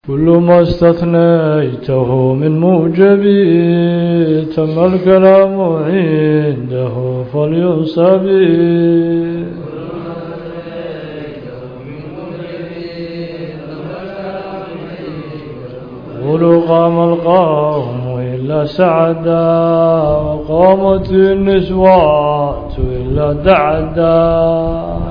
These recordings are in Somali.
كل ما استثنيته من موجب تم الكلام عنده فلينصب قولوا قام القوم إلا سعدا وقامت النسوات إلا دعدا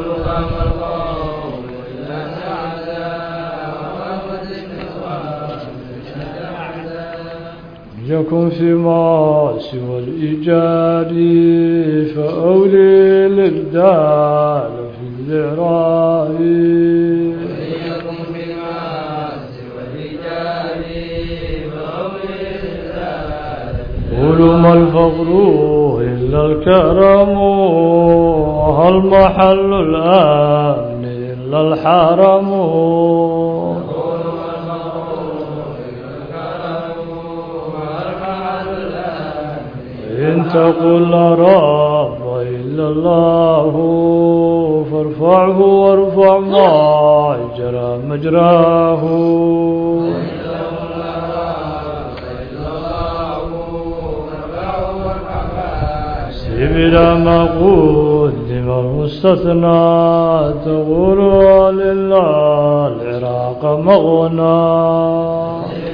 يكن فيما سوى الإيجاد فأولي الإبدال في الإعراب يكن فيما سوى الإيجاد فأولي الإبدال قولوا ما الفقر إلا الكرم وهل محل الأمن إلا الحرم إن تقل لا رب إلا الله فارفعه وارفع ما جرى مجراه سبيل ما قدم المستثنى تقول لله العراق مغنى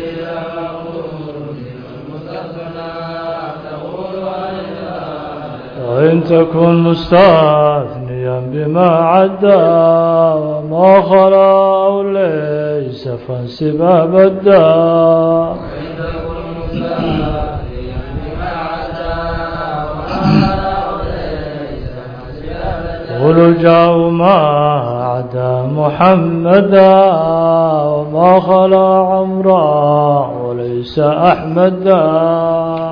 وإن تكن مستثنيا بما عدا وما خلا أو ليس فانسب أبدا وإن تكن مستثنيا بما عدا وما خلا أو ليس فانسب أبدا قل جاءوا ما عدا محمدا وما خلا عمرا وليس أحمدا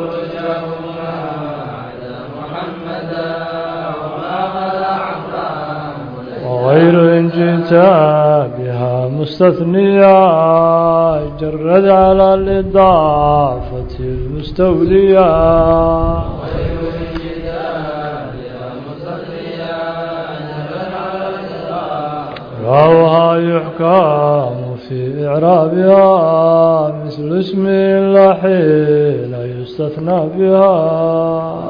غير إن جئت بها مستثنيا جرد على الإضافة المستولية غير إن جئت بها مستثنيا جرد على الإضافة روها يحكم في إعرابها مثل اسم الله حين يستثنى بها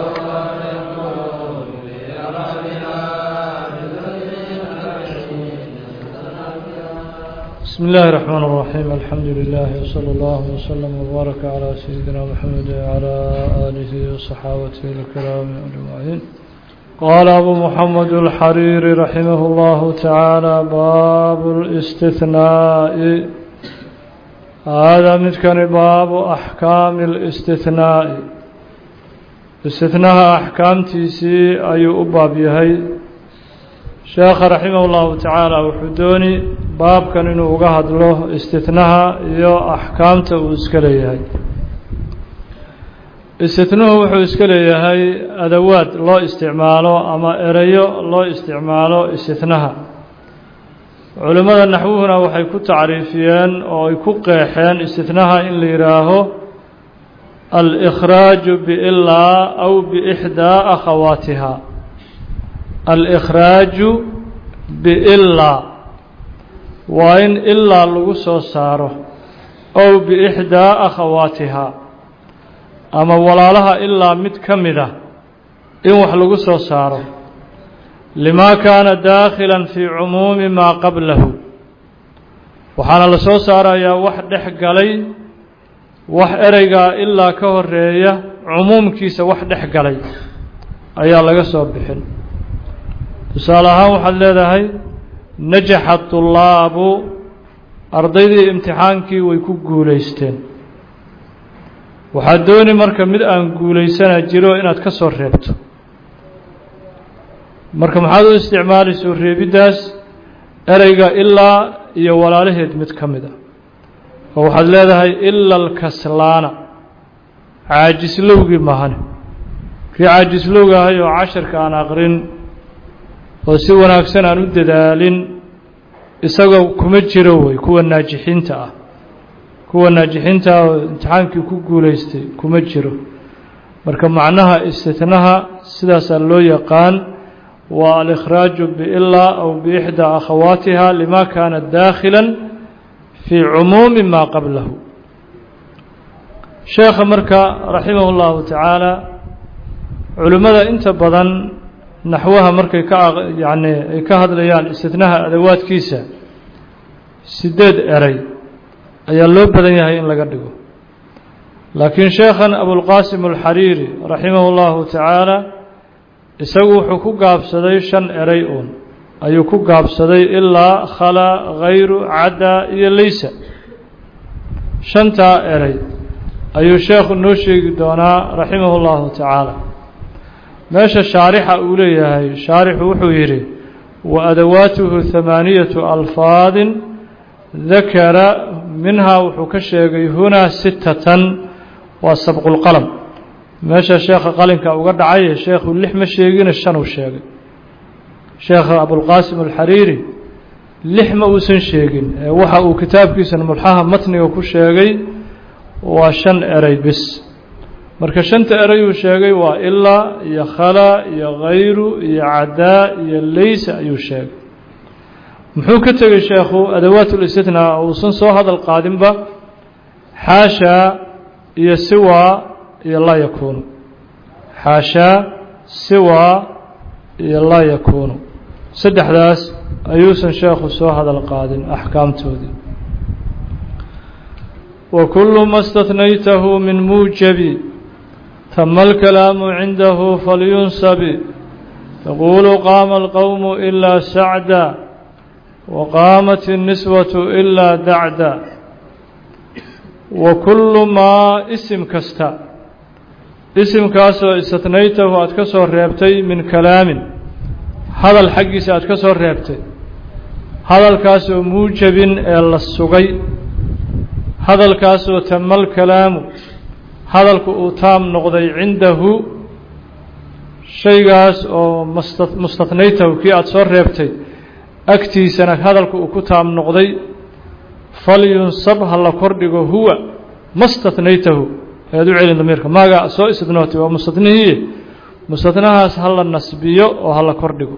بسم الله الرحمن الرحيم الحمد لله وصلى الله وسلم وبارك على سيدنا محمد وعلى آله وصحابته الكرام أجمعين قال أبو محمد الحريري رحمه الله تعالى باب الاستثناء هذا مثل باب أحكام الاستثناء استثناء أحكام تيسي أي أباب يهي شيخ رحمه الله تعالى وحدوني باب كان إنه وقهد له استثناء يو أحكامته وإسكاليه استثناء وحو إسكاليه أدوات الله استعماله أما إريو الله استعماله استثناء علماء النحو هنا وحيكون تعريفيان أو يكون قيحيان استثناء إن ليراه الإخراج بإلا أو بإحدى أخواتها الإخراج بإلا وإن إلا لغسو ساره أو بإحدى أخواتها أما ولا لها إلا متكمدة إن وحلغسو ساره لما كان داخلا في عموم ما قبله وحانا لسو ساره يا وحد حقالي وح إريقا إلا كهرية عموم كيس وحد حقالي أيها لغسو بحن tusaalahaan waxaad leedahay najaxa الطulaabu ardaydii imtixaankii way ku guulaysteen waxaad dooni marka mid aan guulaysana jiro inaad ka soo reebto marka maxaad u isticmaali soo reebiddaas ereyga ilaa iyo walaalaheed mid ka mid ah oo waxaad leedahay ila alkaslaana caajislowgii mahane kii caajislowga ahay oo casharka aan aqrin oo si wanaagsan aan u dadaalin isagoo kuma jiro way kuwa naajixiinta ah kuwa naajixiinta oo imtixaankii ku guulaystay kuma jiro marka macnaha istithnaha sidaas loo yaqaan والإخراج بإلا أو بإحدى أخواتها لما كان داخلا في عموم ما قبله شيخ مركا رحمه الله تعالى علماء انت بدن نحوها مركا يعني كهد ليال استثناء أدوات كيسة سداد أري أي اللوب بدن يهي إن لقدقه لكن شيخا أبو القاسم الحريري رحمه الله تعالى يسوي حقوق عبسدي شن أريئون أي حقوق عبسدي إلا خلا غير عدا ليس شنتا أري أي شيخ النوشي دونا رحمه الله تعالى ماشى الشارح أوليه شارح وحويري وأدواته 8 ألفاظ ذكر منها وحكشي هنا 6 وسبق القلم ماشى الشيخ قالنك وقد عيه الشيخ اللحم الشيقين الشنو الشيقين شيخ أبو القاسم الحريري لحم وسن شيقين وحا كتاب كيسن ملحاها متني وكو شيقين وشن أري بس marka shanta erayu sheegay waa illa iyo khala iyo ghayru iyo ada iyo laysa ayuu sheegay muxuu ka tagay sheekhu adawaatul istithnaa oo san soo hadal qaadinba haasha iyo siwa iyo la yakunu haasha siwa iyo la yakunu saddexdaas ayuu san sheekhu soo hadal qaadin ahkaamtoodii wa kullu ma istathnaytahu min mujabi ثم الكلام عنده فلينسب تقول قام القوم إلا سعدا وقامت النسوة إلا دعدا وكل ما اسم كستا اسم كاسو استثنيته أتكسر ريبتي من كلام هذا الحق سأتكسر ريبتي هذا الكاسو موجب إلا السقي هذا الكاسو تم الكلام hadalku uu taam noqday cindahu shaygaas oo mustathnaytahu kii aad soo reebtay agtiisana hadalku uu ku taam noqday falyunsab ha la kordhigo huwa mustathnaytahu aad u celin damiirka maaga soo istithnootay waa mustathnihii mustathnahaas ha la nasbiyo oo ha la kordhigo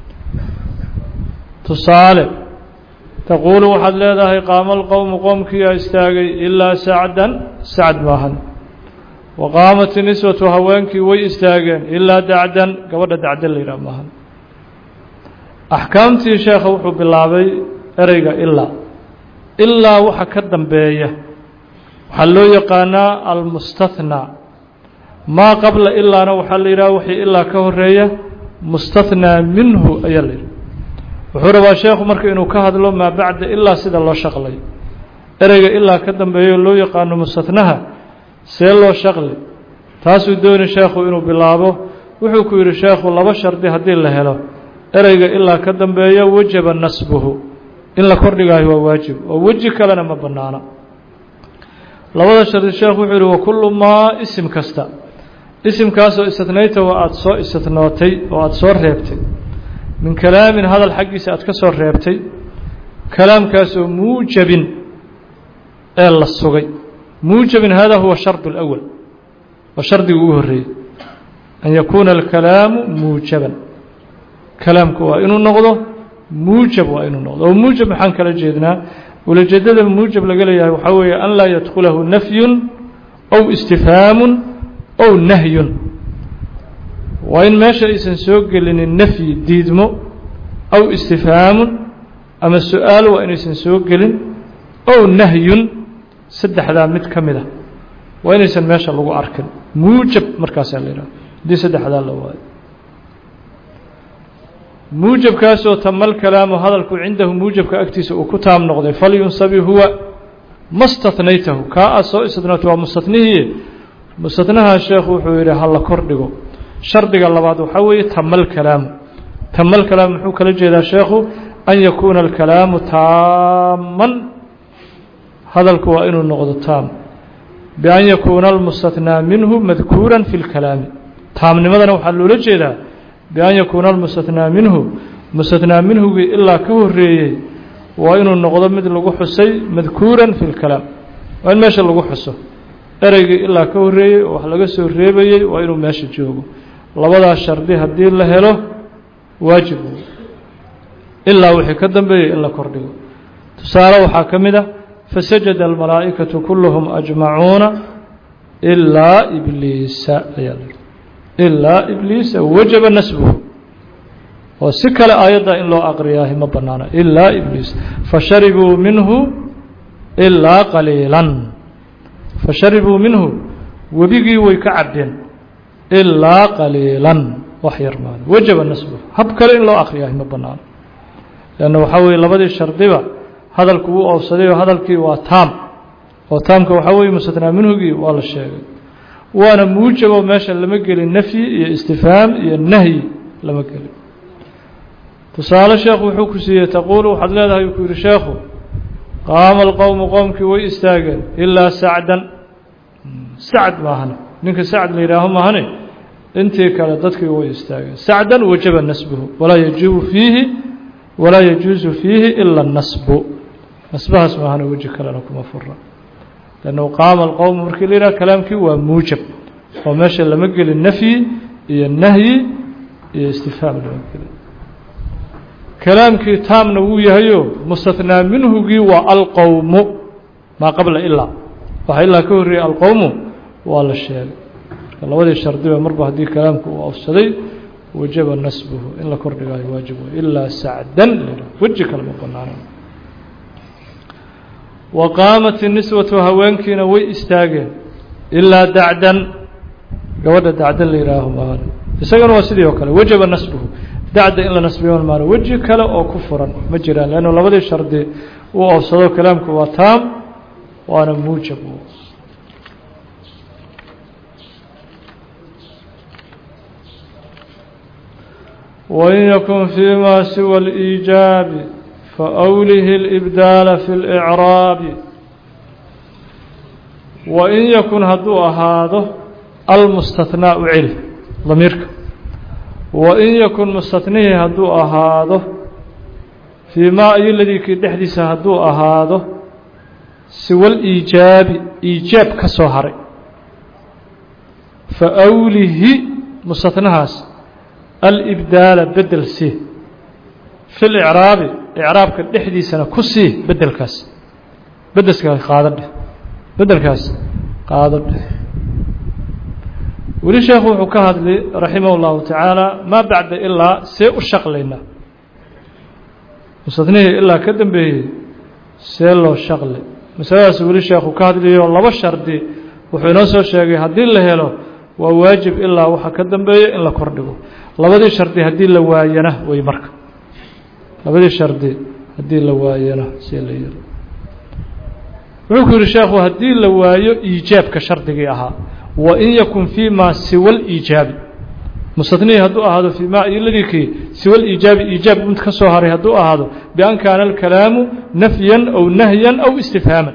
tusaale taquulu waxaad leedahay qaama alqowmu qoomkiyaa istaagay ilaa sacdan sacd maahan وقامت النسوة هوانكي ويستاغين إلا دعدا قبل دعدا ليرا ماهن أحكامتي شيخ وحو بالله أريقا إلا وحا كدن بيه وحلو يقانا المستثنى ما قبل إلا نوحل ليرا وحي إلا كهرية مستثنى منه أيالير وحوربا شيخ مركي إنو كهد له ما بعد إلا سيد الله شغلي أريقا إلا كدن بيه لو يقانا مستثناها see loo shaqli taasuu dooni sheekhu inuu bilaabo wuxuu ku yidhi sheekhu laba shardi haddii la helo ereyga ilaa ka dambeeya wajaba nasbuhu in la kordhigaayo waa waajib oo weji kalena ma bannaana labada shardi sheekhu wuxuu yidhi wa kullu maa isim kasta isimkaasoo istithnayta waa aada soo istithnootay oo aada soo reebtay min kalaamin hadal xaggiisa aad ka soo reebtay kalaamkaasoo muujabin ee la sugay موجب هذا هو الشرط الأول والشرط الأول أن يكون الكلام موجبا كلامك وإنه نغضه موجب وإنه نغضه وموجب حنك لجدنا ولجدد الموجب لقليه وحوي أن لا يدخله نفي أو استفهام أو نهي وإن ما شاء سنسوق لأن النفي ديدمو أو استفهام أما السؤال وإن سنسوق لأن أو نهي saddexdaa mid ka mid ah waa inaysan meesha lagu arkin muujab markaasaa la yidhaha haddii saddexdaa la waayo muujabkaasoo tamal kalaamu hadalku cindahu muujabka agtiisa uu ku taam noqday falyunsabi huwa mastathnaytahu kaa aad soo istithnootay waa mustathnihii mustathnaha sheekhu wuxuu yidhi ha la kordhigo shardiga labaad waxaa weeye tamal kalaamu tamal kalaam muxuu kala jeedaa sheekhu an yakuuna alkalaamu taaman hadalku waa inuu noqdo taam bian yakuuna almustathnaa minhu madkuuran fi lkalaami taamnimadana waxaa loola jeedaa bian yakuuna almustathnaa minhu mustathnaa minhugii ilaa ka horeeyey waa inuu noqdo mid lagu xusay madkuuran fi lkalaam waa in meesha lagu xuso ereygii ilaa ka horeeyey oo wax laga soo reebayey waa inuu meesha joogo labadaas shardi haddii la helo waajib ilaa wixii ka dambeeyey in la kordhigo tusaale waxaa ka mid a فسجد الملائكة كلهم أجمعون إلا إبليس إلا إبليس وجب نسبه وسكل أيضا إن لو أقرياه مبنانا إلا إبليس فشربوا منه إلا قليلا فشربوا منه وبقي ويكعبين إلا قليلا وحيرمان وجب نسبه هبكل إن لو أقرياه مبنانا لأنه حوي لبدي الشرطبة هذا الكبو أو صديق هذا الكي وتام وتام كوحوي مستثنى منه جي والله الشيء وأنا موجب وماشى لما قال النفي استفهام النهي لما قال تصال الشيخ وحكسية تقول وحد لها يقول الشيخ قام القوم قومك ويستاجل إلا سعدا سعد ما هنا منك سعد ليراهم ما هنا أنت كالدتك ويستاجل سعدا وجب نسبه ولا يجوز فيه إلا النسب نسبها اسمها هنا وجه كلامكم مفرّا لأنه قام القوم مركي لنا كلامك وموجب وماشي لما قال النفي النهي استفهام كلامك تام نووي هيو مستثنى منه والقوم ما قبل إلا وإلا كوري القوم ولا الشيء الله ودي الشرط مربع دي كلامك وأفسدي وجب نسبه إلا كوري واجبه إلا سعدا وجه كلامك قلنا وقامت النسوة هوانكين ويستاجين إلا دعدا قود دعدا ليراهم هذا يسجن واسدي وكله وجب نسبه دعدا إلا نسبه المال وجه كلا أو كفرا مجرا لأنه لبدي الشرط وأوصلوا كلامك وتام وأنا موجب وإن يكن فيما سوى الإيجاب فأوله الإبدال في الإعراب وإن يكن هدوء هذا المستثناء علم ضميرك وإن يكن مستثنيه هدوء هذا فيما الذي كدحدث هدوء هذا سوى الإيجاب إيجاب كسهر فأوله مستثناء الإبدال بدل سيه في الإعراب إعراب كدحدي سنة كسي بدل كاس بدل كاس قادر ولشيخ وحكاهد لي رحمه الله تعالى ما بعد إلا سيء الشق لنا مستثنيه إلا كدن به سيء له الشق لي مثلا ولشيخ وحكاهد لي والله بشر دي وحنوسه الشيخ هدي الله له وواجب إلا وحا كدن به إلا كردقه لبدي شرطي هدي الله واينه ويمرك labadii shardi hadii la waayana si la yiri wuxuu yiri sheekhu hadii la waayo iijaabka shardigii ahaa wa in yakun fi ma siwa al-iijab mustadni haduu ahaado fi ma iladiki siwa al-iijab iijab mid ka soo haray haduu ahaado bi an kana al-kalamu nafyan aw nahyan aw istifhaman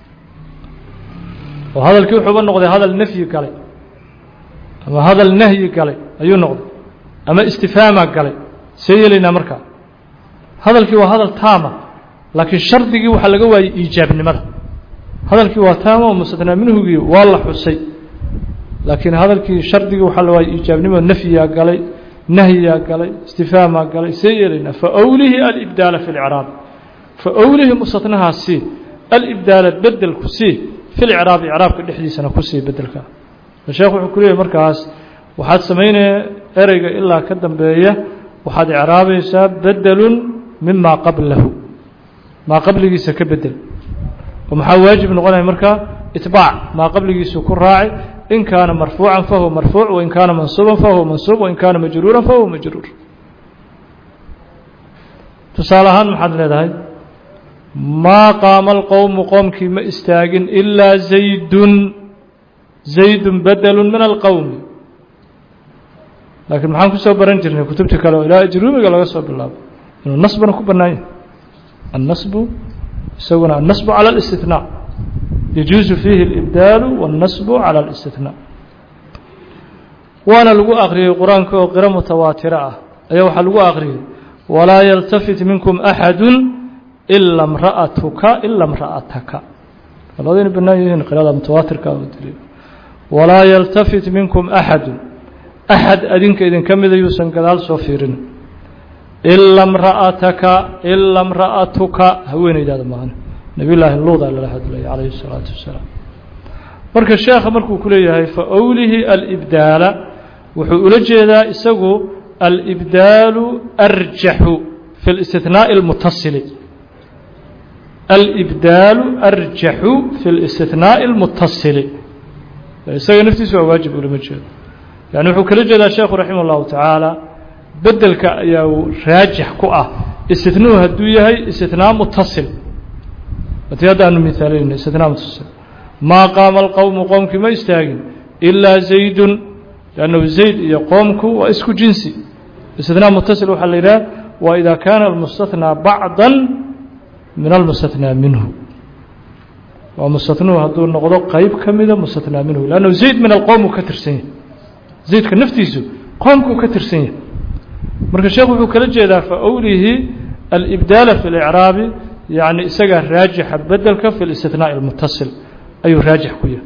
wa hada wuxuu noqday hada nafyi kale ama hada nahyi kale ayuu noqday ama istifhama kale sayelina markaa hadalkii waa hadal taama laakiin shardigii waxa laga waayay iijaabnimada hadalkii waa taama oo mustadnaa minhugii waa la xusay laakiin hadalkii shardigii waxa la waayay iijaabnimada nafyiga galay nahyiga galay istifhaama galay sayelina fa awlihi al-ibdal fi al-i'rab fa awlihi mustadnaha si al-ibdal badal kusi fi al-i'rab i'rabka dhixdiisana kusi badalka sheekhu wuxuu ku leeyahay markaas waxaad sameynaa ereyga ilaa ka dambeeya waxaad i'raabaysaa badalun مما قبله ما قبله سكبدل ومحا واجب نقولها مركا اتباع ما قبله سكون راعي إن كان مرفوعا فهو مرفوع وإن كان منصوبا فهو منصوب وإن كان مجرورا فهو مجرور تصالحان محد لدهي ما قام القوم قومك ما استاغن إلا زيد بدل من القوم لكن محان كسو برنجرني كتبتك لو إلا أجرومي قال غصب بالله النصب نكبرناه النصب سونا النصب على الاستثناء يجوز فيه الإبدال والنصب على الاستثناء وانا لغو أغري القرآن كقراءة متواترة أيوة لغو أغري ولا يلتفت منكم أحد إلا امرأتك إلا امرأتك الذين بنايين قراءة متواتر كدليل ولا يلتفت منكم أحد أدينك إذن كم إذا يوسن كذال صفيرين إلا امرأتك إلا امرأتك هوين إذا معنا نبي الله اللوط عليه الصلاة والسلام marka sheekha markuu ku leeyahay fa awlihi al-ibdal wuxuu ula jeedaa isagu al-ibdal arjahu fi al-istithna' al-muttasil al-ibdal arjahu fi al-istithna' al-muttasil isaga naftiisu waa waajib ula jeedo yani wuxuu kala jeedaa sheekhu rahimahullahu ta'ala bedelka ayaa raajix ku ah istithnuhu haduu yahay istithna' muttasil watiyadaanu miisaalin istithna' muttasil ما قام القوم قومك ما يستاجن إلا زيد لأنه زيد يقومك واسك جنسي استثناء متصل وحليلا وإذا كان المستثنى بعضا من المستثنى منه ومستثنى هدول نقضوا قريب كمذا مستثنى منه لأنه زيد من القوم كترسين زيد كنفتيزو قومك كترسين مركز الشيخ وكالجي إذا فأوله الإبدال في الإعراب يعني سجى راجح بدلك في الاستثناء المتصل أي راجح كويه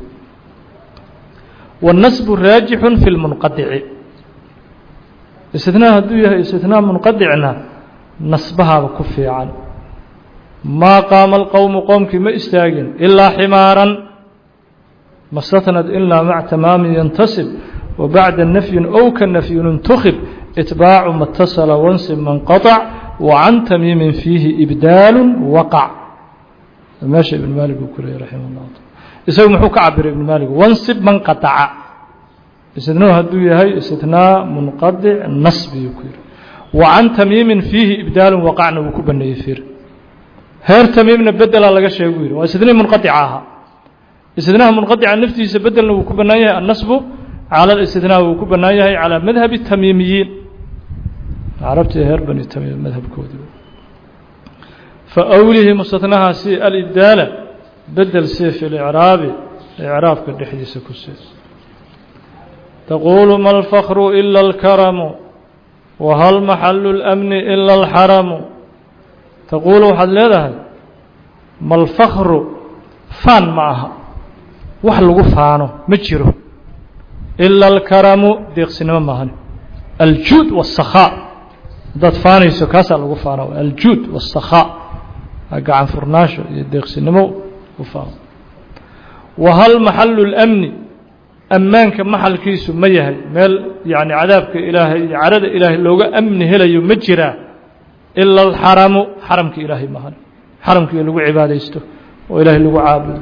والنسب راجح في المنقطع استثناء هدوية استثناء منقطعنا نصبها وكفي عنه ما قام القوم قومك ما استاجن إلا حمارا ما استثنت إلا مع تمام ينتصب وبعد النفي أو كالنفي ينتخب اتباع ما اتصل وانسب من قطع وعن تميم فيه إبدال وقع ماشي ابن مالك وكله رحمه الله يسوي محوك عبر ابن مالك وانسب من قطع استثناء هدوية هاي استثناء منقطع النصب يكير وعن تميم فيه إبدال وقعنا وكبنا يفير هير تميم نبدل على قشة يقول واستثناء منقطعها استثناء منقطع نفتي سبدل وكبنا النصب على الاستثناء وكبنا على مذهب التميميين عرفت هير بني التميم مذهب كودي فأوله مستثناها سي الإبدال بدل سيف الإعراب إعراب كالحديث كالسيس تقول ما الفخر إلا الكرم وهل محل الأمن إلا الحرم تقول حد لها ما الفخر فان معها وحلق فانه مجره إلا الكرم ديق سينما مهن الجود والسخاء ضد فاني سكاسا لغفانه الجود والسخاء أقع فرناشو يديق سينما وهل محل الأمن أمانك محل كيسو ميهي ميل يعني عذابك إلهي عرض إلهي لوغا أمن هلا يمجرا إلا الحرم حرمك إلهي مهن حرمك لوغا عبادة يستو وإلهي لوغا عابد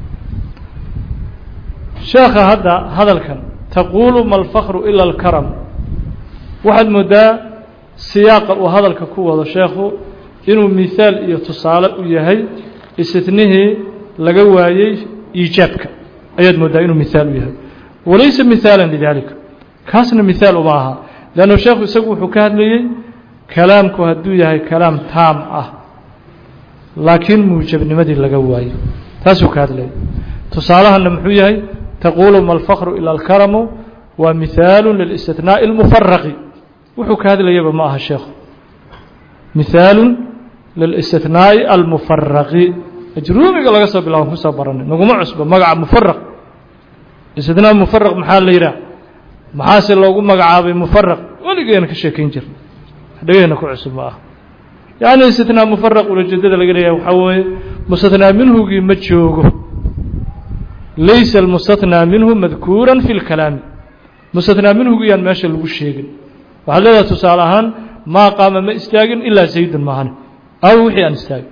شيخ هذا الكلام تقول ما الفخر إلا الكرم واحد مدى سياق وهذا الكوة شيخ إنه مثال يتصال ويهي استثنيه laga waayay iijaabka ayad moodaa inuu misaal u yahay walaysa misaalan lidalika kaasna misaal uma aha laano sheekhu isagu wuxuu ka hadlayay kalaamku haduu yahay kalaam taam ah laakiin muujabnimadii laga waayay taasuu ka hadlayay tusaalahan muxuu yahay taqulu mal fakhru ila al karamu wa mithaalun lil istithna' al mufarraq wuxuu ka hadlayay ma aha sheekhu mithaalun lil istithna' al mufarraq أجرومي قال قصب الله كسب برنا نقوم عصب مقع مفرق استثناء مفرق محل يرى محاسن لو قوم مقع مفرق ولا جينا كشيء كنجر حدينا كعصب معه يعني استثناء مفرق ولا جدد لقينا وحوي مستثنى منه متشوقه ليس المستثنى منه مذكورا في الكلام مستثنى منه يعني ماشي الوشيق وهذا تسالهان ما قام ما استاجن إلا زيد معهن أو وحي أن استاج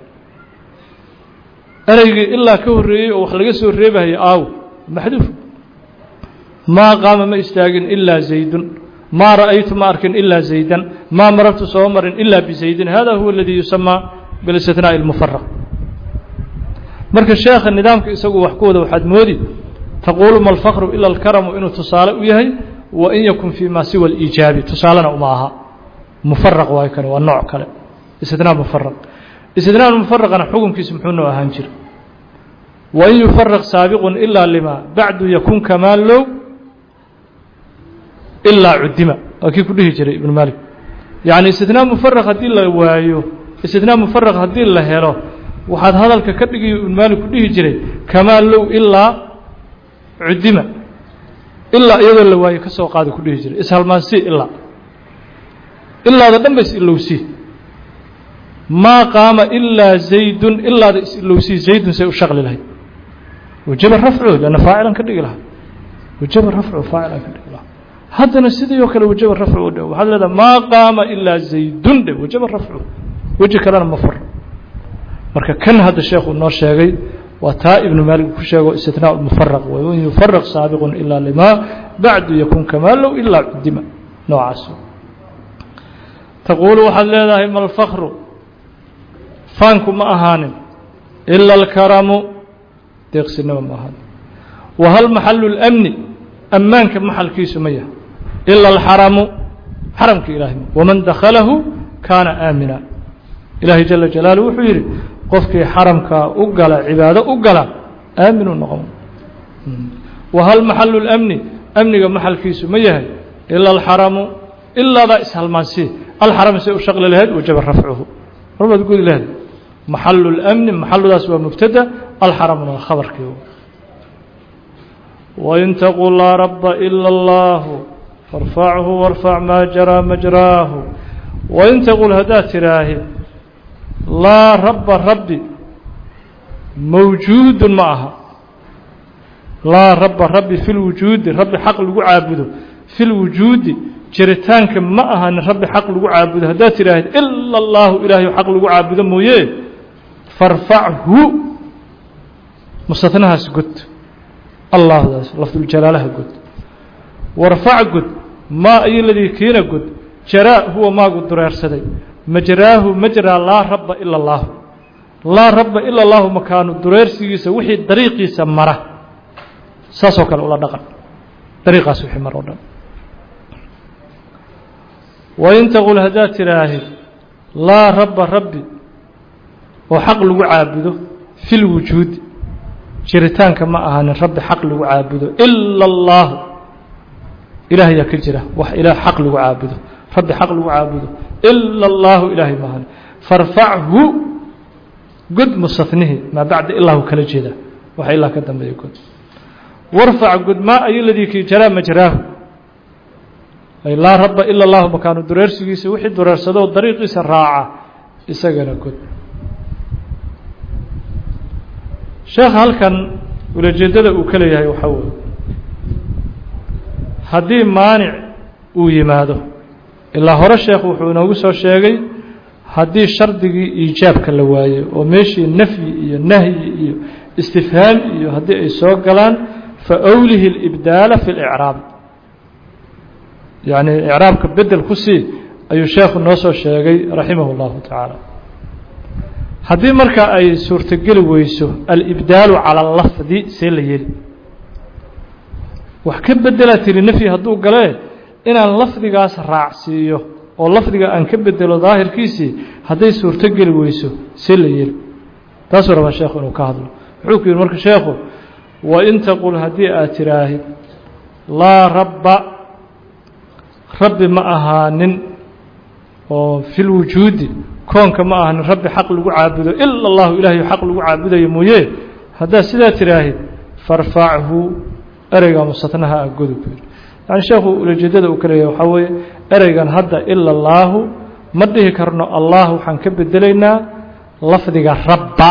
أريج إلا كوري وخلق سور ربه أو محذوف ما قام ما استاجن إلا زيد ما رأيت ماركن إلا زيدا ما مررت صومر إلا بزيد هذا هو الذي يسمى بالاستثناء المفرق مركز الشيخ النظام يسوي وحكوده وحد مودي تقول ما الفخر إلا الكرم وإنه تصال وياهي وإن يكن فيما سوى الإيجاب تصالنا معها مفرق وهيكن والنوع كله استثناء مفرق استثناء المفرق أنا حكم كيسمحونه وهنجر وإن يفرق سابق إلا لما بعد يكون كمال له إلا عدمة أكيد كله يجري ابن مالك يعني استثناء مفرق هدي الله وايو استثناء مفرق هدي الله هيرو وحد هذا الككبي ابن مالك كله يجري كمال له إلا عدمة إلا أيضا الله وايو كسو قاعد كله يجري إسهل ما سي إلا هذا دم بس إلا وسي ما قام إلا زيد إلا لو سي زيد سيشغل له وجب رفعه لأن فاعلا كدق له وجب رفعه فاعلا كدق له هذا نسيده يوكل وجب رفعه وهذا ما قام إلا زيد وجب رفعه وجه كلام مفر marka kan hada sheekhu noo sheegay waa taa ibn malik ku sheego istithnaa al-mufarraq wa yufarraq sabiqun illa lima ba'du yakun kamalu illa qadima noocaas taqulu waxaad leedahay mal fakhru fanku ma ahaanin illa al-karamu deeqsinimo ma ahan wa hal mahallu al-amn ammaanka mahalkiisu ma yahay illa al-haramu haramka ilaahi wa man dakhalahu kana amina ilaahi jalla jalaaluhu wuxuu yiri qofkii xaramka u gala cibaado u gala aaminu noqon wa hal mahallu al-amn amniga mahalkiisu ma yahay illa al-haramu illa da ishalmaansi al-haram si u shaql lahayd wajib rafcuhu rabad guud lahayd mahallu al-amn mahallu daas waa mubtada al-haram waa khabarkii wa in taqul la rabba illa allah farfa'hu warfa' ma jara majrahu wa in taqul hada tirahi لا رب ربي موجود معها لا رب ربي في الوجود ربي حق لغو عابده في الوجود جريتانك معها ربي حق لغو عابده هذا تراهد إلا الله إلهي حق لغو عابده مويه فارفعه مستثناها سقط الله لفظ الجلالة قد وارفع قد ما أي الذي كين قد جراء هو ما قد درير سدي مجراه مجرى لا رب إلا الله لا رب إلا الله مكان الدرير سيسا وحي طريقي سمره ساسوك الأولى دقل طريقة سوحي مرة وإن تقول هدات راهي لا رب ربي وحق لغو عابده في الوجود جريتان كما أهان الرب حق لغو عابده إلا الله إلهي يكجره إله حق لغو عابده رب حق لغو عابده إلا الله إلهي مهان فارفعه قد مستثنه ما بعد إلا هو كلا جيدا وحي الله كدام بيكون وارفع قد ما أي الذي كي جرى مجراه أي لا رب إلا الله مكان الدرير سيسي وحي الدرير سدو الطريق سراعة إساقنا قد شيخ هل كان ولا جدد وكليه يحول هذه مانع ويماده ilaa hore sheekhu wuxuu inoogu soo sheegay haddii shardigii iijaabka la waayo oo meeshii nafyi iyo nahyi iyo istifhaam iyo haddii ay soo galaan fa awlihi al-ibdaala fi al-i'raab yani i'raabka bedel ku sii ayuu sheekhu noo soo sheegay raximahu llahu tacaala haddii marka ay suurtogeli weyso al-ibdaalu cala lafdi see la yeli wax ka bedela tiri nafyi hadduu galee inaan lafdigaas raacsiiyo oo lafdiga aan ka bedelo daahirkiisii hadday suurto geli weyso si la yeli taasuu rabaa sheekhu inuu ka hadlo wuxuu ku yidhi marka sheekhu wa in taqul haddii aad tiraahid laa rabba rabbi ma ahaanin oo fi lwujuudi koonka ma ahaanin rabbi xaq lagu caabudo ila allahu ilaahay xaq lagu caabudayo mooye haddaad sidaa tiraahid farfachu ereyga mustatnaha a godu ku yidhi يعني شيخ ولجدده وكليه وحوي أريجان هذا إلا الله مده كرنا الله حنكب الدلينا لفظك رب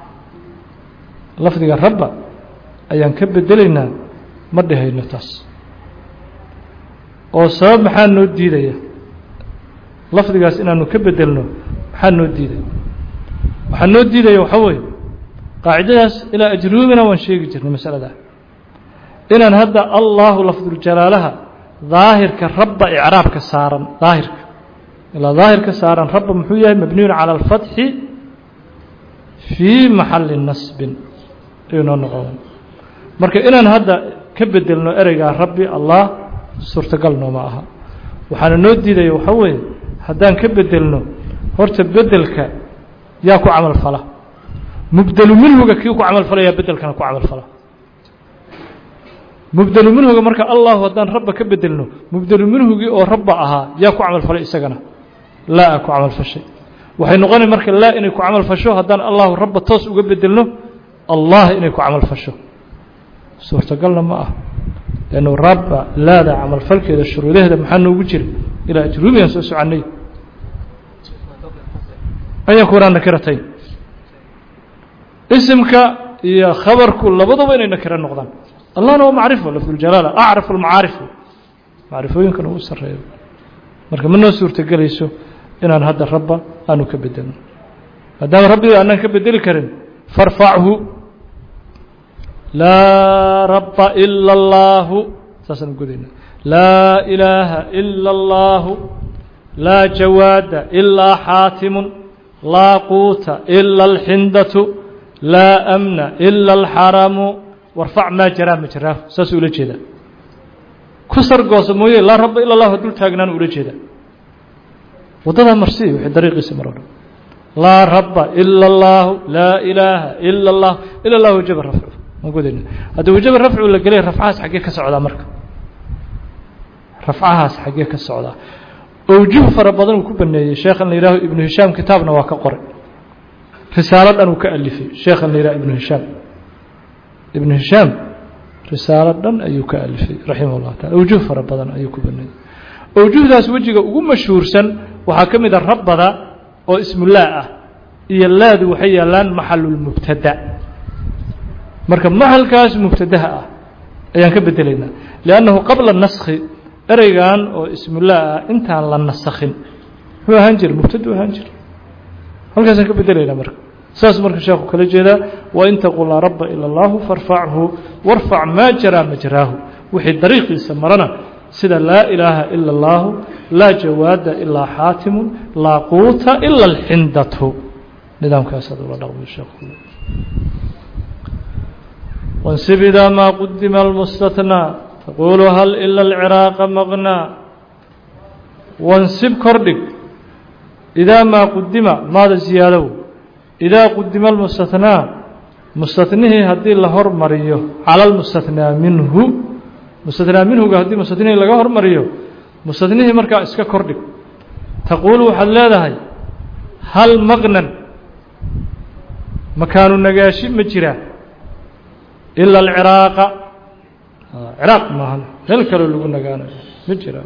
لفظك رب أيان كب الدلينا مده ينتص وصاب محن الديدية لفظك إننا نكب الدلنا محن الديدية محن الديدية وحوي قاعدة إلى أجروبنا ونشيء جرنا مسألة ده إن هذا الله لفظ الجلالها ظاهر كرب إعراب كسارا ظاهر إلى ظاهر كسارا رب محوية مبني على الفتح في محل النصب مركا إن هذا كبدلنا إرجع ربي الله صرت قلنا معها وحنا نودي ذي وحوي هذان كبدلنا هرت بدلك ياكو عمل فلا مبدل منه كيكو عمل فلا يا بدل كانكو عمل فلا مبدل منه مركا الله ودان رب كبدلنا مبدل منه او رب اها ياكو عمل فلا اسغنا لا اكو عمل فشي waxay noqonay marka la inay ku amal fasho hadan Allah rabb toos uga bedelno Allah inay ku amal fasho suurtagalna ma ah لانه رب لا دا عمل falkeeda shuruudaheeda maxaa noogu jira ila ajruubiyan soo soconay أن يكون نكرتين اسمك يا خبرك لبضوا بين نكرة النقدان الله هو معرفه لفظ الجلالة أعرف المعارف معرفه يمكن هو السر marka ma noo suurtagelayso inaan hadda rabba aanu ka bedelno haddaan rabbiga aanan ka bedeli karin farfachu laa rabba ila allahu saasaan ugodayna laa ilaaha ila allahu laa jawaada ilaa xaatimun laa quuta ila alxindatu laa amna ila alxaramu warfac maa jaraa majraahu saasuu ula jeedaa ku sargoosa mooye laa rabba ila allahu dul taagnaan ula jeeda wadadaa marsi wixii dariiqiisa mar odhan laa rabba ila allahu laa ilaaha ila allah ila allahu wajaba rafcu ma godayna haddii wajaba rafcu la gelay rafcahaas xaggee ka socdaa marka rafcahaas xaggee ka socdaa awjuh fara badan uu ku baneeyey sheekhan la yidhaaho ibnu hishaam kitaabna waa ka qoray risaalo dhan uu ka alifay sheekhan la yidhaho ibnu hishaam risaalo dhan ayuu ka alifay raximah llah taala awjuh fara badan ayuu ku baneeyey awjuhdaas wejiga ugu mashhuursan waxaa ka mid a rabbada oo ismullah ah iyo laadu waxay yaalaan maxalulmubtada marka maxalkaas mubtadaha ah ayaan ka bedelaynaa liannahu qabla naskhi ereygan oo ismullah ah intaan la nasakhin muxuu ahaan jira mubtadu ahaan jira halkaasaan ka bedelaynaa marka saas marka sheekhu kala jeedaa wain taqul laa rabba ila allahu farfachu warfac maa jaraa majraahu wixii dariiqiisa marana sida laa ilaaha ila allahu laa jawaada ilaa xaatimu laa quuta ila alxindatu nidaamkaasaad ula dhaqmi sheekhu wansib idaa maa qudima almustathnaa taqulu hal ila alciraaqa maqnaa wansib kordhig idaa maa qudima maada ziyaadow idaa qudima almustathnaa mustathnihii haddii la hormariyo cala almustathnaa minhu mustathnaa minhuga haddii mustathnihii laga hormariyo mustathnihii markaa iska kordhig taquulu waxaad leedahay hal maqnan makaanu nagaashi ma jiraa ila alciraaqa ciraaq maahan meel kaloo lagu nagaanayo ma jiraa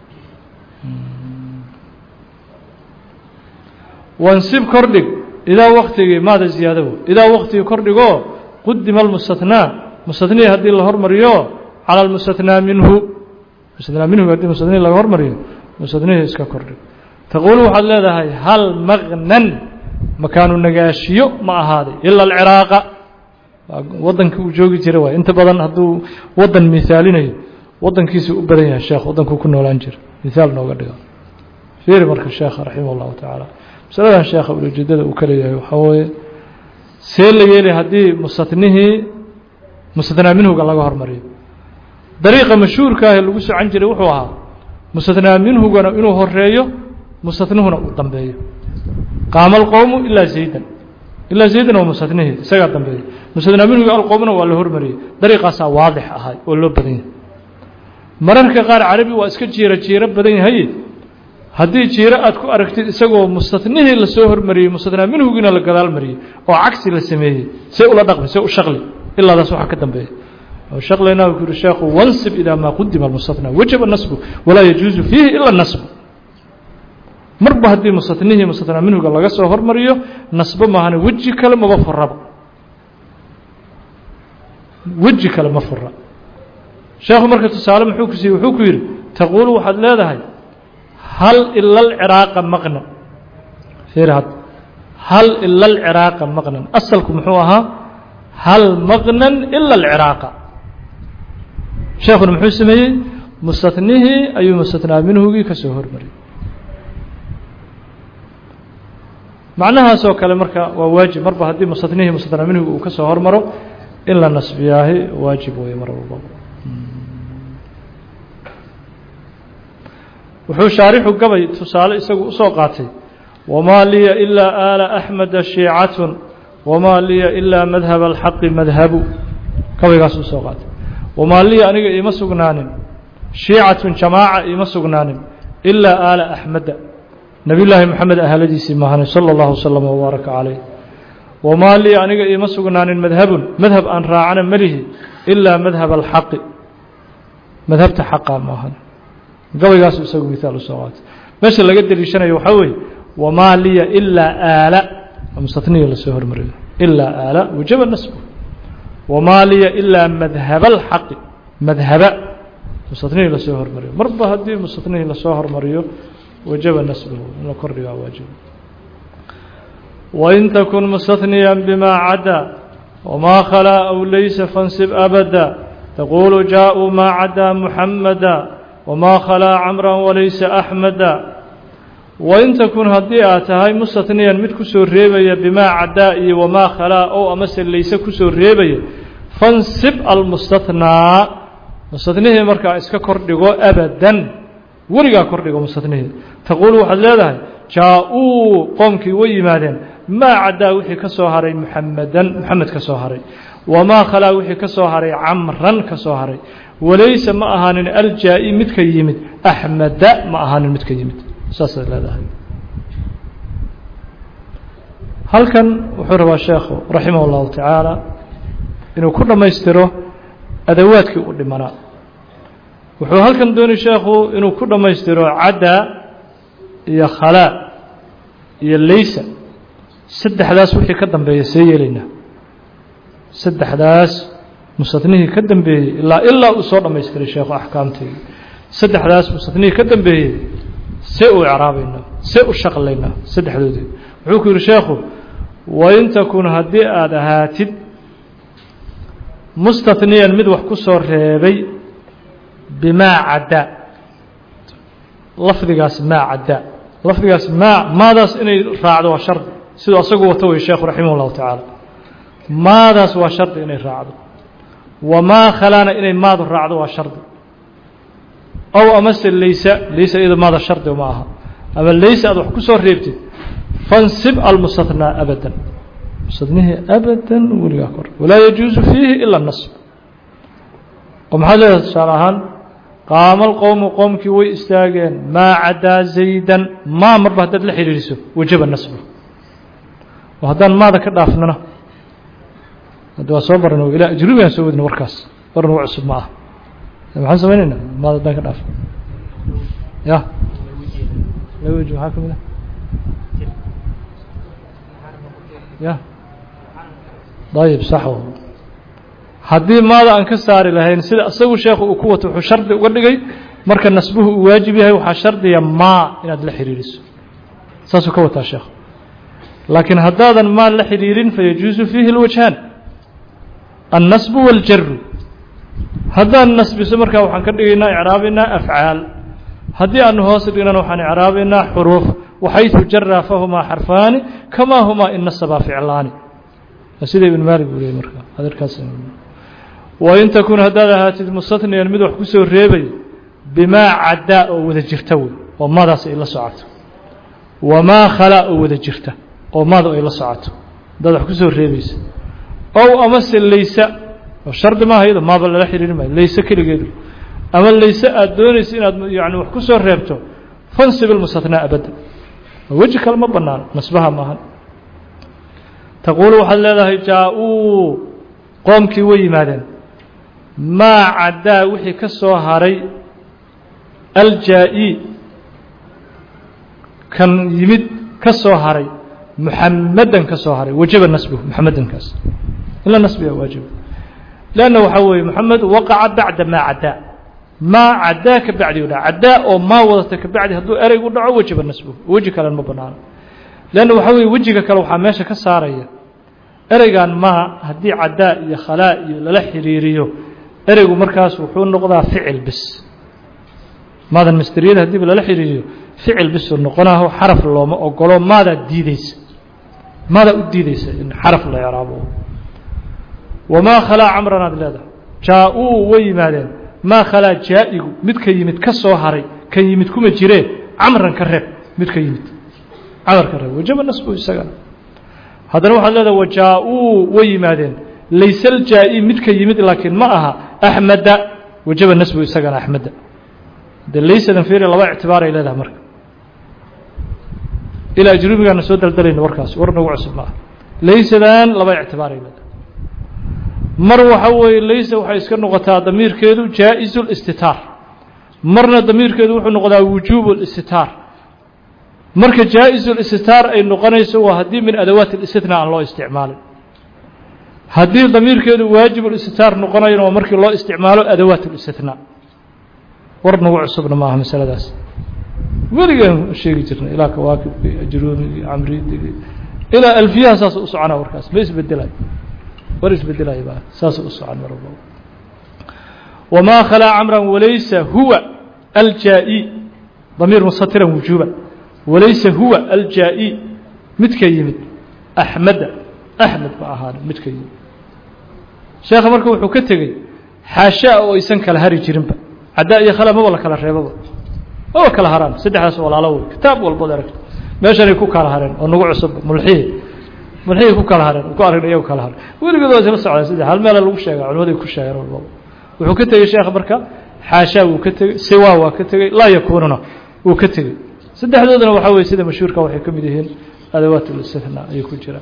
wansib kordhig idaa waktigii maada ziyaadawo idaa waktigii kordhigoo qudima almustathnaa mustathnihii haddii la hormariyo calى almustathnaa minhu mustathnaa minhu haddii mustathnihii laga hormariyo mustathnihii iska kordhig taquulu waxaad leedahay hal maqnan makaanu nagaashiyo ma ahaaday ila alciraaqa waddankii uu joogi jira waay inta badan hadduu waddan mihaalinayo waddankiisa u badan yahay sheekh waddankuu ku noolaan jira mihaal nooga dhiga fiiri marka sheekha raximah اllahu tacaala masaladan sheekha ulojeedada uu ka leeyahay waxaa weeye see la yeelay haddii mustathnihii mustathnaa minhuga laga hormariyo dariiqa mashhuurka ah ee lagu socan jiray wuxuu ahaa mustathnaa minhugana inuu horeeyo mustathnuhuna uu dambeeyo qaama alqowmu ilaa zaydan waa mustathnihii isagaa dambeeyo mustathnaa minhuga alqowmuna waa la hormariyey dariiqaasaa waadix ahay oo loo badan yahay mararka qaar carabi waa iska jiiro badan yahay haddii jiiro aad ku aragtid isagoo mustathnihii lasoo hormariyey mustathnaa minhugiina la gadaal mariyey oo cagsi la sameeyey see ula dhaqmi see u shaqli ilaadaas waxaa ka dambeeya shaqleyna wuxuu yidhi sheekhu wansib idaa maa qudima almustathnaa wajaba nasbu walaa yajuusu fiihi ila nasbu marba haddii mustathnihii mustathnaa minhuga laga soo hormariyo nasbo maahane weji kale maba furaba weji kale ma fura sheekhu marka tusaale muxuu ku siiyey wuxuu ku yidhi taquulu waxaad leedahay hal ila alciraaqa maqnan fiir had hal ila alciraaqa maqnan asalku muxuu ahaa hal maqnan ila alciraaqa sheekhuna muxuu sameeyey mustathnihii ayuu mustathnaa minhugii ka soo hormariyey macnahaasoo kale marka waa waajib marba haddii mustathnihii mustathnaa minhugi uu ka soo hormaro in la nasbiyaahi waajib weeye mar walbaba wuxuu shaarixu gabay tusaale isagu usoo qaatay wamaa liya ilaa aala axmeda shiicatun wamaa liya ilaa madhab alxaqi madhabu gabaygaas usoo qaatay wamaa liya aniga iima sugnaanin shiicatun jamaaca iima sugnaanin ilaa aala axmeda nabiy llaahi moxamed ahaladiisii maahane sala allahu wasalam wabaaraka calayh wamaa liya aniga iima sugnaanin madhabun madhab aan raacana melihi ilaa madhab alxaqi madhabta xaqa maahan gabaygaasu isagu mihaal usoo qaatay meesha laga deliishanayo waxaa weeye وما لي إلا آل مستثنية لسهر مريض إلا آل وجب النسب وما لي إلا مذهب الحق مذهب مستثنية لسهر مريض مربى هدي مستثنية لسهر مريض وجب النسب نكرر واجب وإن تكن مستثنيا بما عدا وما خلا أو ليس فانسب أبدا تقول جاءوا ما عدا محمدا وما خلا عمرا وليس أحمدا وإن تكن هديئتها مستثنيا مد كسور ريبيا بما عدائي وما خلا أو أمس ليس كسور ريبيا فانسب المستثنى مستثنيه مركا اسكا كردغو أبدا ورغا كردغو مستثنيه تقول واحد لهذا جاءوا قومكي ويمادين ما عدا وحي كسوهري محمد كسوهري وما خلا وحي كسوهري عمرا كسوهري وليس ما أهان الجائي متكيمد أحمد ما أهان متكيمد ساسا لهذا هل كان وحروا الشيخ رحمه الله تعالى إنه كل ما يستره أدواتك قدمنا وحو هل كان دون الشيخ إنه كل ما يستره عدا يا خلاء يا ليس سد حداث وحي كدن بيسي لنا سد حداث مستثنيه كدن بي إلا أصول ما يستر الشيخ أحكامته سد حداث مستثنيه كدن بي سئوا إعرابنا سئوا الشغل لنا سد حدودي وحكي الشيخ وإن تكون هدئ هاتد مستثنيا مدوح كسر ريبي بما عدا لفظ ما عدا لفظ ما داس إني راعده وشرط سيدو أصقوا وتوي الشيخ رحمه الله تعالى ما داس وشرط إني راعده وما خلانا إني ما ذو راعده وشرط أو أمس ليس إذا ماذا الشرط ومعها أما ليس أدوح كسر ريبتي فانسب المستثنى أبدا مستثنيه أبدا ولا يجوز فيه إلا النصب ومحلة شرحان قام القوم قومك ويستاغين ما عدا زيدا ما مربه دد لحيريسو وجب النصب وهذا ماذا كدافننا هذا صبرنا الى اجربنا سودنا وركاس ورن وعصب معه waxaan sameeynaa maada dan ka dhaaf ya loo wajiyo waxa kamida ya dayib sax haddii maada aan ka saari lahayn sida asagu sheekhu uu ku wato wuxuu shardi uga dhigay marka nasbuhu uu waajib yahay waxa shardiya ma inaad la xiriiriso saasoo ka wata sheekh laakiin haddaadan ma la xiriirin fayajuuzu fihi alwajhan النصب والجر هذا النصب سمركا وحن كدغينا اعرابنا افعال هدي ان هوس دينا وحن اعرابنا حروف وحيث جر فهما حرفان كما هما ان السبا فعلان سيدي ابن مالك بيقول مركا هذا الكاس وان تكون هذا مستثنيا مد wax ku soo reebay bima عدا oo wada jirta oo maadaas ay la socoto wama khala oo wada jirta oo maado ay la socoto dad wax ku soo reebaysa أو أمس ليس الشرط ما هي ما بل لا حرير ما ليس كل جد أما ليس أدونيس إن يعني وحكسر ربته فانسب المستثنى أبدا وجه كلمة بنان نسبها معها تقول وحل الله جاءوا قوم كوي مادن ما عدا وحي كسوهري الجائي كان يمد كسوهري محمدا كسوهري وجب نسبه محمدا كاس إلا نسبه واجب لأنه حوي محمد وقع بعد ما عدا ما عداك بعد ولا عداء أو ما وضتك بعد هدو أري ودعو وجب نسبه وجهك للمبنى لأنه حوي وجهك لو حماشة كسارية أري قال ما هدي عداء يا خلاء لا حريريو أري مركز وحون نقضى فعل بس ماذا المستريد هدي لا حريريو فعل بس ونقناه حرف الله أو قالوا ماذا ديديس ماذا أديديس إن حرف الله يعرفه وما خلا عمرنا هذا جاءوا ويمادين ما خلا جائق مد كيمد كسو هري كيمد كما جيره عمرا كرب مد كيمد عمر كرب وجب النصب يسغل هذا waxa leedahay وجاءوا ويمادين ليس الجائي مد كيمد لكن ما اها احمد وجب النصب يسغل احمد ده ليس فير لو اعتبار الى هذا marka الى جروبنا soo daldalayna warkaas warna ugu cusub ma laysadaan laba اعتبار ilaa مر وحوي ليس وحي iska noqotaa damiirkeedu jaa'izul istitar marna damiirkeedu wuxuu noqdaa wujuubul istitar marka jaa-izul istitaar ay noqonayso waa haddii min adawaat اlistithnaa aan loo isticmaalin haddii damiirkeedu waajibul istitaar noqonayana waa markii loo isticmaalo adawaat اlistithnaa war nagu cusubna maaha masaladaas weligeen sheegi jirnay ilaa kawaakibkii ajruumigii camriidigii ilaa alfiyaha saas u socona warkaas ma isbedelayo war isbedelayo baa saas u socon mar walba wamaa khalaa camran walaysa huwa aljaa-i damiir mustatiran wujuuban walaysa huwa aljaa-i midka yimid axmeda axmed ma ahaana midka yimid sheekha marka wuxuu ka tegey xaashaa oo aysan kala hari jirinba caddaa iyo khala maba la kala reebaba maba kala haraan saddexdaas walaalo wey kitaab walbood aragto meeshanay ku kala hareen oo nagu cusub mulxihii ku kala hareen ku aragna iyagu kala hareen weligood waa isla socdaan saddex hal meela lagu sheega culimaday ku sheegeen walbaba wuxuu ka tegey sheekha marka xaashaa wuu ka tegey siwaa waa ka tegey laa yakuununa wuu ka tegey saddexdoodana waxaa weye sida mashhuurka waxay ka mid yihiin adawaat اlistithnaa ayay ku jiraan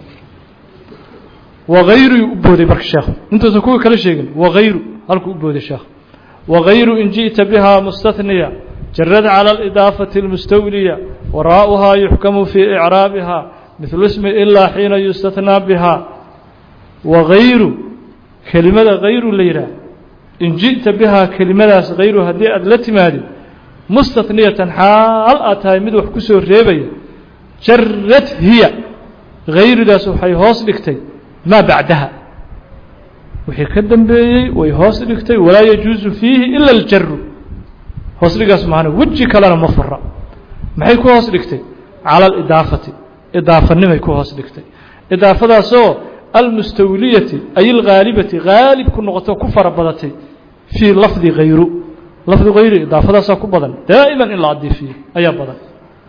wagayru u booday marka sheekhu intuusan kuwa kala sheegin wagayru halkuu u booday sheekh wagayru in jiئta biha mustaثniya jarad calى اlidaafati اlmustawliya waraa'uhaa yuxkamu fii icraabiha mithlu ismi ilaa xiina yustathnaa biha wagayru kelimada hayru la yidhaah in jiئta bihaa kelimadaas hayru haddii aad la timaadid mustathniyatan xaal aad tahay mid wax ku soo reebaya jarad hiya hayrudaas waxay hoos dhigtay maa bacdaha wixii ka dambeeyey way hoos dhigtay walaa yajuusu fiihi ila aljaru hoos dhigaas maana weji kalena ma fura maxay ku hoos dhigtay cala alidaafati idaafanimay ku hoos dhigtay idaafadaasoo almustawliyati ay alghaalibati haalib ku noqoto ku fara badatay fii lafdi hayru lafdi hayri idaafadaasaa ku badan daa'iman in la adiifiyo ayaa badan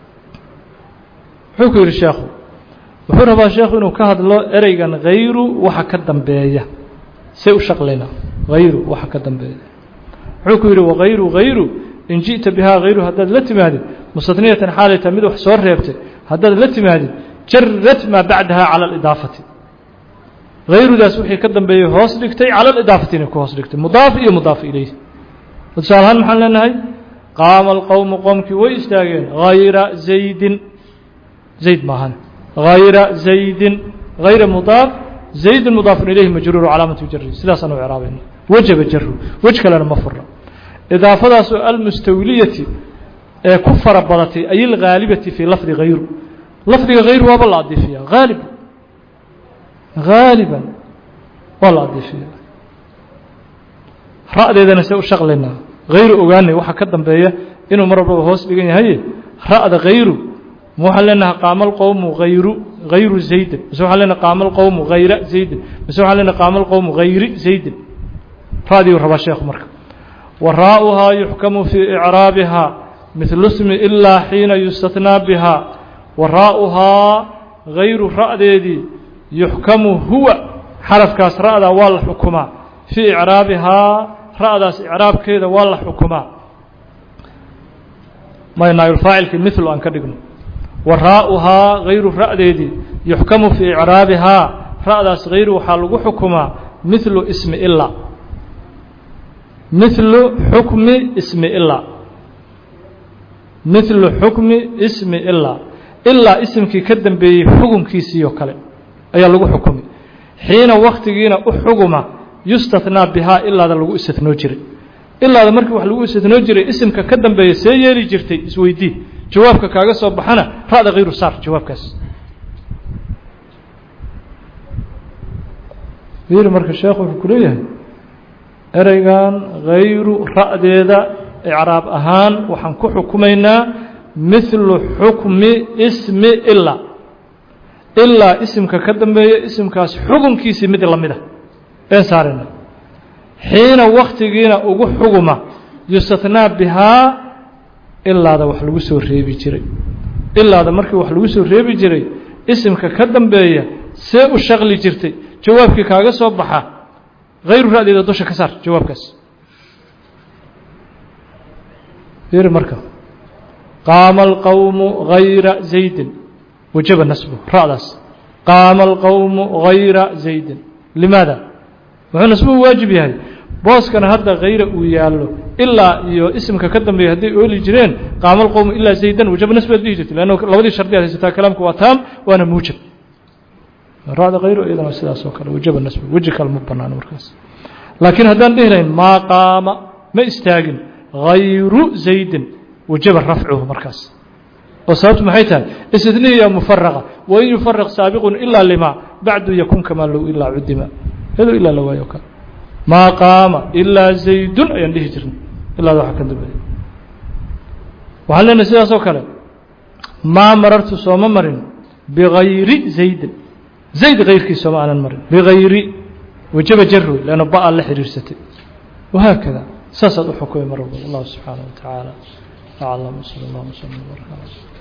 wuxuu ku yidhi sheekhu wuxuu rabaa sheekhu inuu ka hadlo ereygan hayru waxa ka dambeeya say u shaqlaynaa hayru waxa ka dambeeya wuxuu ku yidhi wagayru hayru in jiئta bihaa hayru haddaad la timaadid mustathniyatan xaalayta mid wax soo reebtay haddaad la timaadid jarad maa bacdaha cala alidaafati hayrudaas wixii ka dambeeyey hoos dhigtay cala alidaafati inay ku hoos dhigtay mudaaf iyo mudaaf ilayh tusaale ahaan maxaan leenahay qaama alqowmu qoomkii way istaageen hayra zaydin zayd maahan hayra zaydin hayra mudaaf zaydin mudaafun ilayhi majruuru calaamatu jari sidaasaan u icraabayna wajaba jaru wej kalena ma fura idaafadaasoo almustawliyati ee ku fara badatay ay alghaalibati fii lafdi hayru lafdiga hayru waaba la adiifiya haalib haaliban waa la adiifiya ra'deedana see u shaqlaynaa hayru ogaanay waxa ka dambeeya inuu mar walbaba hoos dhigan yahay ra'da hayru ma waxaan leenahay qaama alqowmu hayru zaydin mise waxaan leenahay qaama alqowmu hayra zaydin mise waxaan leenahay qaama alqowmu hayri zaydin ra'diiu rabaa sheekhu marka waraa'uhaa yuxkamu fii icraabihaa mithlu ismi ilaa xiina yustathnaa bihaa waraa'uhaa hayru ra'deedii yuxkamu huwa xarafkaas ra'daa waa la xukumaa fii icraabihaa ra'daas icraabkeeda waa la xukumaa maynaaylfaacilkii mithlu aan ka dhigno waraa'uhaa hayru ra'deedii yuxkamu fii icraabihaa ra'daas hayru waxaa lagu xukumaa mithlu ismi ilaa mithlu xukmi ismi ilaa mithlu xukmi ismi ilaa ilaa isimkii ka dambeeyey xukunkiisii oo kale ayaa lagu xukumi xiina waktigiina u xuguma yustathnaa bihaa ilaada lagu istithnoo jiray ilaada markii wax lagu istithnoo jiray isimka ka dambeeya see yeeli jirtay isweydii jawaabka kaaga soo baxana ra'da hayru saar jawaabkaas fiiri marka sheekhu wuxuu ku leeyahay ereygan hayru ra'deeda icraab ahaan waxaan ku xukumaynaa mithlu xukmi ismi ilaa ilaa isimka ka dambeeya isimkaas xukunkiisii mid lamid ah een saarayna xiina waktigiina ugu xuguma yustathnaa bihaa ilaada wax lagu soo reebi jiray ilaada markii wax lagu soo reebi jiray isimka ka dambeeya see u shaqli jirtay jawaabkii kaaga soo baxa hayru ra'deeda dusha ka saar jawaabkaas fiiri marka qaama alqowmu hayra zaydin wajaba nasbu ra'daas qaama alqowmu hayra zaydin limaada wuxuu nasbuhu waajib yahay booskana hadda hayra uu yaallo إلا يو اسمك كدم بهدي أولي جرين قام القوم إلا زيدا وجب نسبة ديجت لأنه لودي شرطية ستة كلامك وتام وأنا موجب راد غيره إذا سلاس وكله وجب النسبة وجهك المبنى مركز لكن هذان دهرين ما قام ما استاجن غير زيد وجب رفعه مركز وصارت محيتها استثنية مفرغة وإن يفرغ سابق إلا لما بعد يكون كما لو إلا عدما هذا إلا لو يكون ما قام إلا زيد ينده جرن إلا ذو حكا دبي وهل نسيها سوكرا ما مررت صوم مرن بغير زيد زيد غير كي صوم عن المرن بغير وجب جره لأنه بقى الله حريرسته وهكذا ساسد حكومة مرة الله سبحانه وتعالى أعلم صلى الله وسلم وبارك على